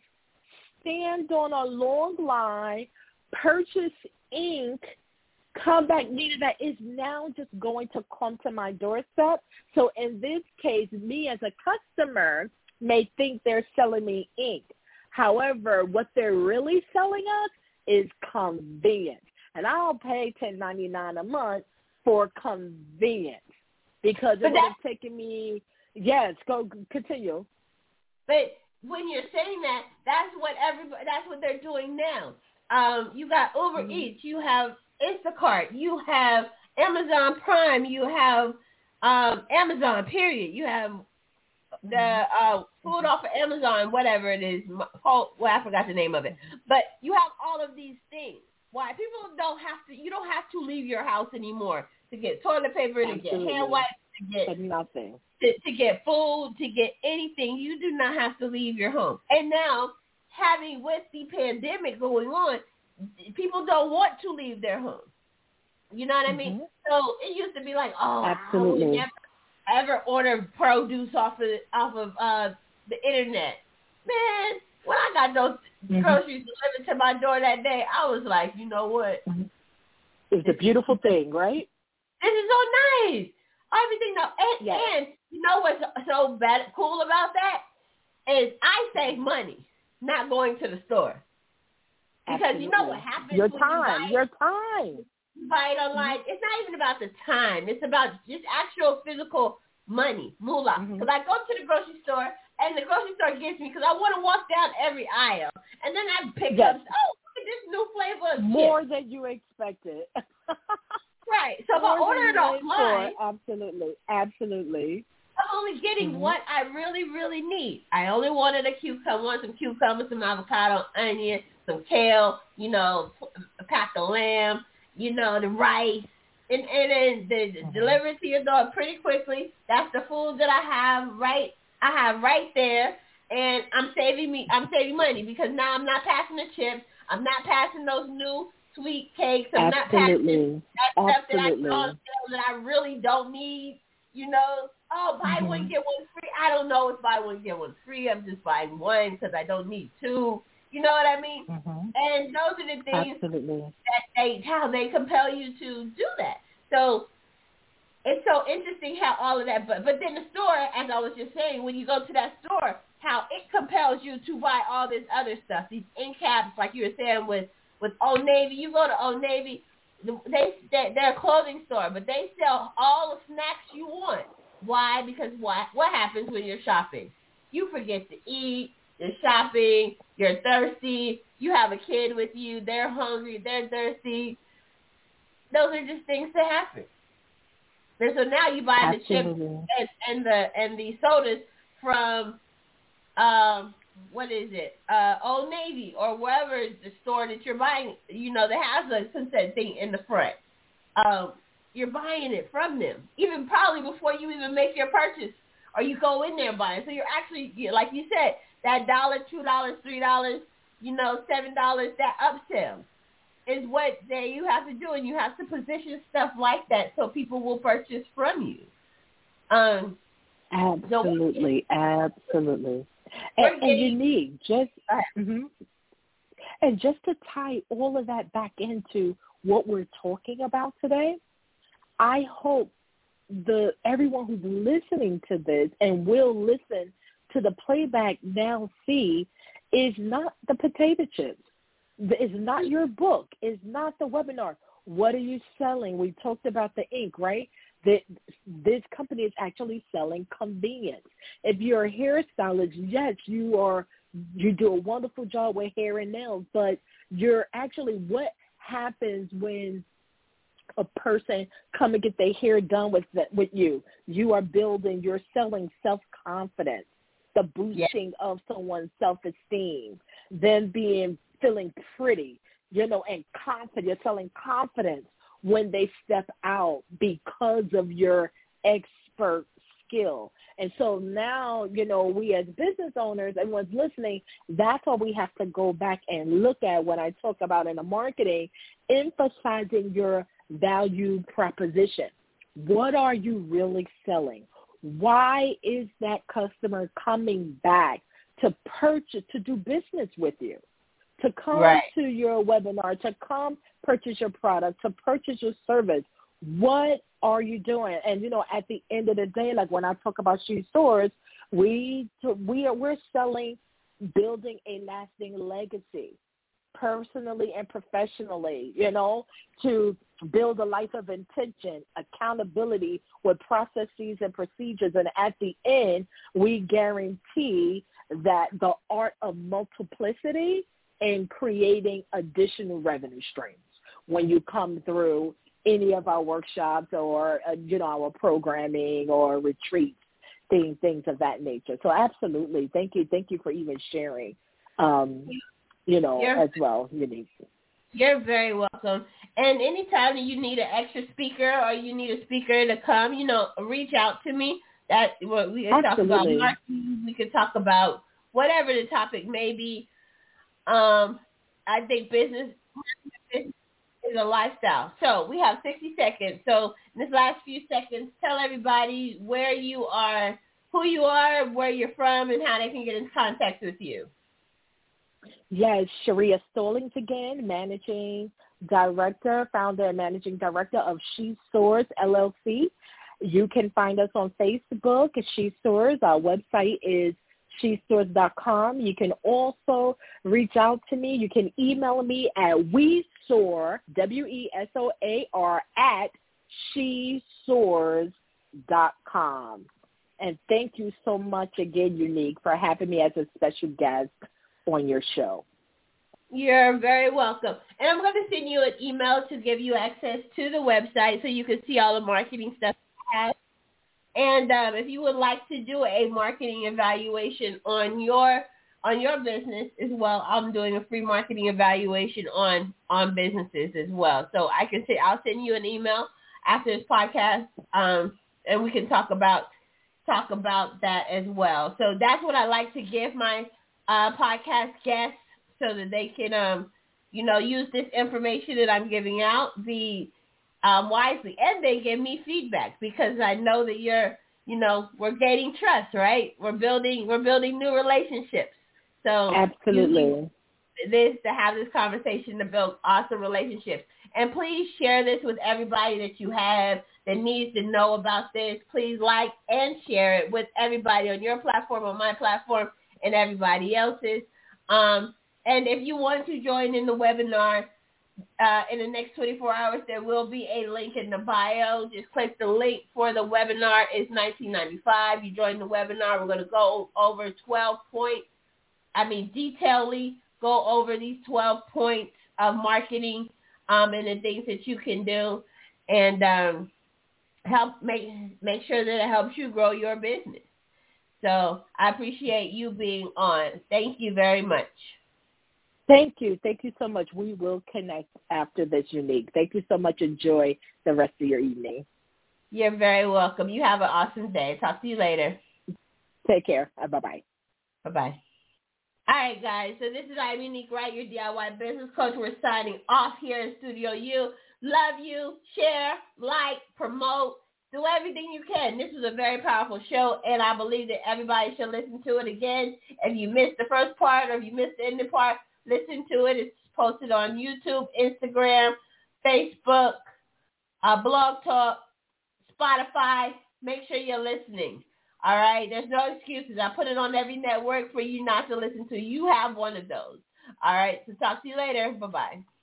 stand on a long line, purchase ink, come back, meaning that is now just going to come to my doorstep. So in this case, me as a customer may think they're selling me ink. However, what they're really selling us is convenience. And I'll pay ten ninety-nine a month for convenience because it would have taken me, yes, go continue. But when you're saying that, that's what everybody, that's what they're doing now. Um, you got Uber mm-hmm. Eats, you have Instacart, you have Amazon Prime, you have um, Amazon, period. You have the uh, food off of Amazon, whatever it is. Well, I forgot the name of it. But you have all of these things. Why? People don't have to, you don't have to leave your house anymore to get toilet paper, Absolutely. to get hand wipes, to get nothing. To, to get food, to get anything. You do not have to leave your home. And now, having with the pandemic going on, people don't want to leave their home. You know what I mean? Mm-hmm. So it used to be like, oh, Absolutely. I would never ever order produce off of off of uh, the internet. Man, when I got those mm-hmm. groceries delivered to my door that day, I was like, you know what? Mm-hmm. It's a beautiful thing, right? This is so nice. Everything, though, and, yes. and you know what's so bad, cool about that is I save money not going to the store. Because Absolutely. you know what happens your when time, you buy your it, time. You buy it online. Mm-hmm. It's not even about the time. It's about just actual physical money, moolah. Because mm-hmm. I go to the grocery store, and the grocery store gets me because I want to walk down every aisle. And then I pick yes. up, oh, look at this new flavor of More chips. than you expected. Right. So if I order it offline. Absolutely. Absolutely. I'm only getting mm-hmm. what I really, really need. I only wanted a cucumber, want some cucumber, some avocado, onion, some kale, you know, a pack of lamb, you know, the rice, and, and then the mm-hmm. deliver it to your door pretty quickly. That's the food that I have right, I have right there, and I'm saving me, I'm saving money because now I'm not passing the chips, I'm not passing those new sweet cakes, I'm Absolutely. not passing that stuff Absolutely. that I on sale that I really don't need, you know. Oh, buy mm-hmm. one, get one free. I don't know if buy one, get one free. I'm just buying one because I don't need two. You know what I mean? Mm-hmm. And those are the things Absolutely. that they, how they compel you to do that. So it's so interesting how all of that, but, but then the store, as I was just saying, when you go to that store, how it compels you to buy all this other stuff, these ink caps, like you were saying with, with Old Navy. You go to Old Navy, they, they're a clothing store, but they sell all the snacks you want. Why? Because what what happens when you're shopping? You forget to eat, you're shopping, you're thirsty, you have a kid with you, they're hungry, they're thirsty. Those are just things that happen. And so now you buy Absolutely. the chips and, and the and the sodas from um what is it? Uh Old Navy or wherever the store that you're buying, you know, that has a consent thing in the front. Um You're buying it from them, even probably before you even make your purchase, or you go in there buying. So you're actually, like you said, that dollar, two dollars, three dollars, you know, seven dollars, that upsell is what they, you have to do, and you have to position stuff like that so people will purchase from you. Um, absolutely, so absolutely, and, and unique. Just mm-hmm. and just to tie all of that back into what we're talking about today. I hope the everyone who's listening to this and will listen to the playback now see is not the potato chips. It's not your book. It's not the webinar. What are you selling? We talked about the ink, right? That this company is actually selling convenience. If you're a hairstylist, yes, you are. You do a wonderful job with hair and nails, but you're actually what happens when a person come and get their hair done with the, with you. You are building, you're selling self-confidence. the boosting yeah. of someone's self-esteem, them being feeling pretty, you know, and confident. You're selling confidence when they step out because of your expert skill. And so now, you know, we as business owners, everyone's listening, that's what we have to go back and look at when I talk about in the marketing, emphasizing your value proposition. What are you really selling? Why is that customer coming back to purchase, to do business with you, to come right. to your webinar, to come purchase your product, to purchase your service? What are you doing? And, you know, at the end of the day, like when I talk about She Soars, we, we are, we're selling building a lasting legacy, personally and professionally, you know, to build a life of intention, accountability with processes and procedures. And at the end, we guarantee that the art of multiplicity and creating additional revenue streams when you come through any of our workshops or, uh, you know, our programming or retreats, things, things of that nature. So absolutely. Thank you. Thank you for even sharing, um, you know, you're, as well. Unique. You're very welcome. And anytime that you need an extra speaker or you need a speaker to come, you know, reach out to me. That what we can talk about marketing. We can talk about whatever the topic may be. Um, I think business, business is a lifestyle. So we have sixty seconds. So in this last few seconds, tell everybody where you are, who you are, where you're from, and how they can get in contact with you. Yes, Sharia Stallings again, Managing Director, Founder and Managing Director of She Soars, L L C. You can find us on Facebook at She Soars. Our website is she soars dot com. You can also reach out to me. You can email me at wesoar, W E S O A R, at she soars dot com. And thank you so much again, Unique, for having me as a special guest on your show. You're very welcome. And I'm going to send you an email to give you access to the website so you can see all the marketing stuff I have. And um, if you would like to do a marketing evaluation on your on your business as well, I'm doing a free marketing evaluation on on businesses as well. So I can say I'll send you an email after this podcast, um, and we can talk about talk about that as well. So that's what I like to give my uh, podcast guests so that they can, um, you know, use this information that I'm giving out the Um, wisely, and they give me feedback because I know that you're, you know, we're gaining trust, right? We're building, we're building new relationships. So absolutely, this to have this conversation to build awesome relationships. And please share this with everybody that you have that needs to know about this. Please like and share it with everybody on your platform, on my platform, and everybody else's. Um, and if you want to join in the webinar, Uh, in the next twenty-four hours, there will be a link in the bio. Just click the link for the webinar. It's nineteen ninety-five. You join the webinar. We're going to go over twelve points. I mean, detailedly go over these twelve points of marketing um, and the things that you can do, and um, help make make sure that it helps you grow your business. So I appreciate you being on. Thank you very much. Thank you. Thank you so much. We will connect after this, Unique. Thank you so much. Enjoy the rest of your evening. You're very welcome. You have an awesome day. Talk to you later. Take care. Bye-bye. Bye-bye. All right, guys. So this is I'm Unique Wright, your D I Y business coach. We're signing off here in Studio U. Love you. Share, like, promote. Do everything you can. This was a very powerful show, and I believe that everybody should listen to it again. If you missed the first part or if you missed the ending part, listen to it. It's posted on YouTube, Instagram, Facebook, uh, Blog Talk, Spotify. Make sure you're listening. All right? There's no excuses. I put it on every network for you not to listen to. You have one of those. All right? So talk to you later. Bye-bye.